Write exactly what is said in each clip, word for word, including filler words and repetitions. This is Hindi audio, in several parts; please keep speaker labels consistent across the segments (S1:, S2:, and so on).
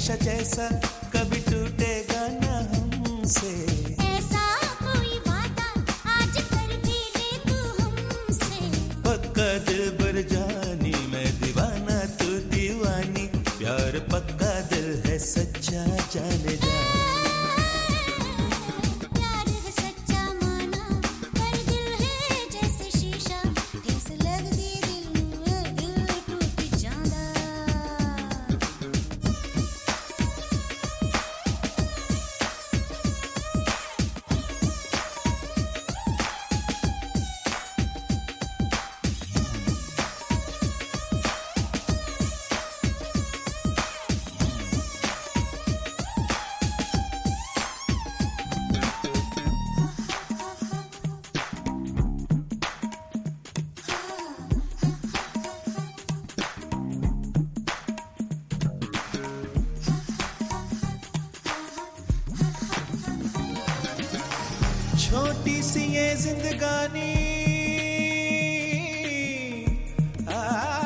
S1: शीशा जैसा कभी टूटेगा ना हमसे।
S2: ऐसा कोई वादा आज कर भी ले तू हमसे।
S1: पक्का दिलबर जानी मैं दीवाना तू दीवानी, प्यार पक्का दिल है सच्चा जाने जा।
S2: प्यार है सच्चा माना पर दिल है जैसे शीशा, ठेस लगदी दिल नूं दिल टूट जांदा।
S1: छोटी सी ये जिंदगानी आ,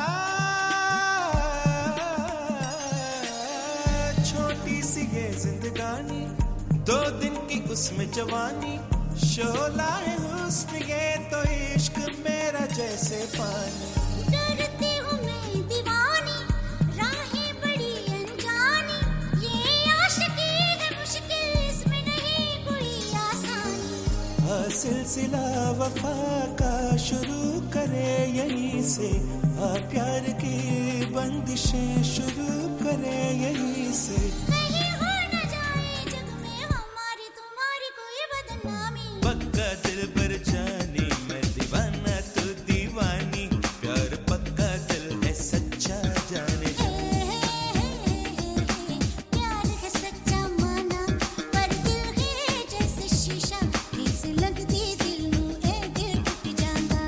S1: छोटी सी ये जिंदगानी, दो दिन की उसमें जवानी, शोला है हुस्न ये तो इश्क मेरा जैसे पानी।
S2: डरती हूँ मैं दीवानी, राहें बड़ी अनजानी, ये आशिकी है मुश्किल इसमें नहीं कोई आसानी।
S1: आ सिलसिला वफा का शुरू करे यहीं से, आ प्यार की बंदिशें शुरू करे यहीं से।
S2: कहीं हो न जाए जग में हमारी तुम्हारी कोई बदनामी।
S1: पक्का दिल पर जानी मैं दीवाना तू दीवानी, प्यार पक्का दिल है सच्चा जाने जा।
S2: प्यार है सच्चा माना पर दिल है जैसे शीशा, ठेस लगदी दिल नूं ए दिल टूट जांदा।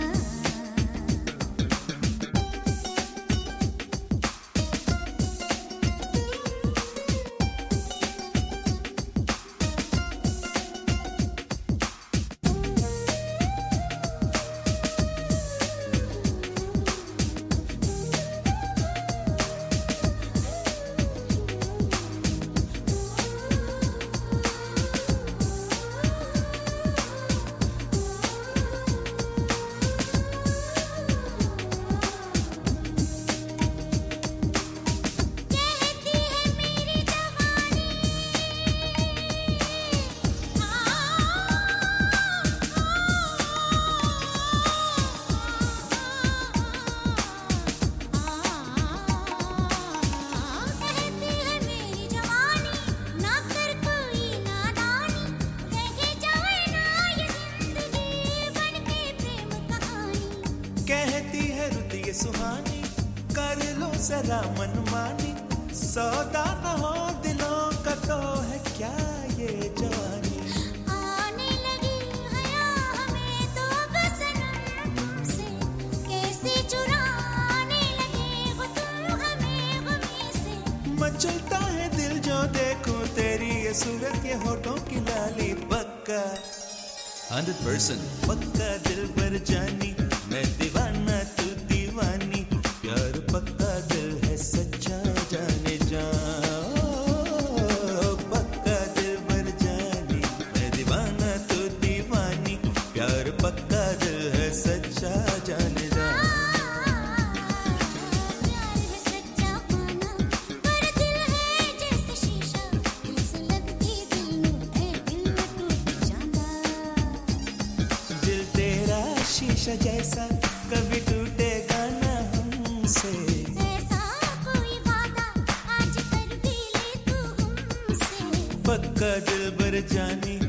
S2: कहती है मेरी जवानी कहती है मेरी जवानी, ना कर कोई नादानी, रह जाए ना ये जिंदगी बन के प्रेम कहानी।
S1: कहती है रुत ये सुहानी, कर लो जरा मनमानी, सौदा न हो दिलों का तो है क्या ये जवानी।
S2: आने लगी हया हमें तो बसनम तुमसे, कैसे चुराने लगे वो तुम हमें गमी से।
S1: मचलता है दिल जो देखूं तेरी ये सूरत ये होठों की लाली। पक्का हंड्रेड परसेंट पक्का दिल पर जानी मैं दीवाना तू दीवानी, प्यार पक्का दिल है सच्चा जाने जा। पक्का दिल पर जानी मैं दीवाना तू दीवानी, प्यार पक्का दिल है सच्चा जाने जा।
S2: प्यार है सच्चा माना पर दिल है जैसे शीशा, ठेस लगदी दिल नूं ए दिल टूट जांदा।
S1: दिल तेरा शीशा जैसा कभी टूटेगा ना हमसे।
S2: ऐसा कोई वादा आज कर भी ले तू हमसे।
S1: पक्का दिल बर जानी